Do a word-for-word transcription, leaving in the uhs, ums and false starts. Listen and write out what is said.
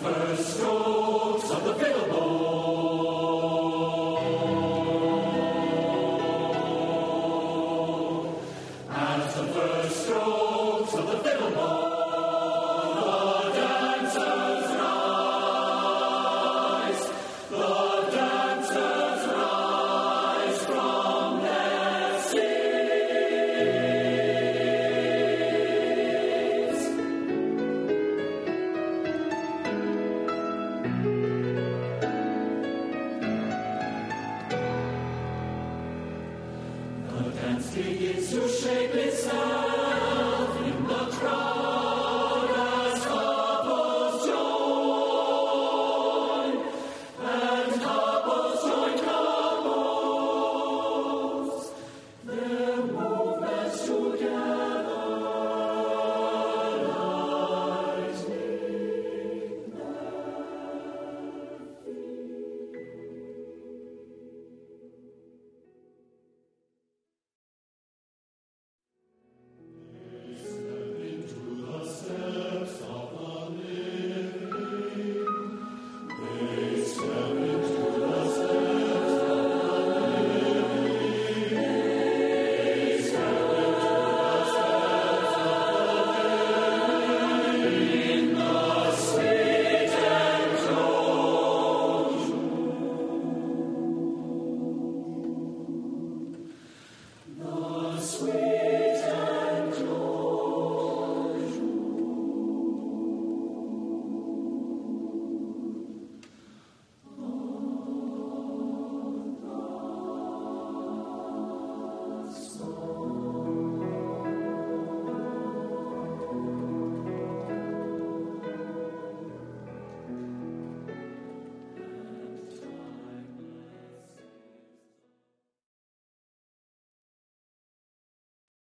first strokes of the fiddle bow. As the first strokes of the fiddle bow, the dancers rise, the dancers rise from their seats. The dance begins to shake its sides.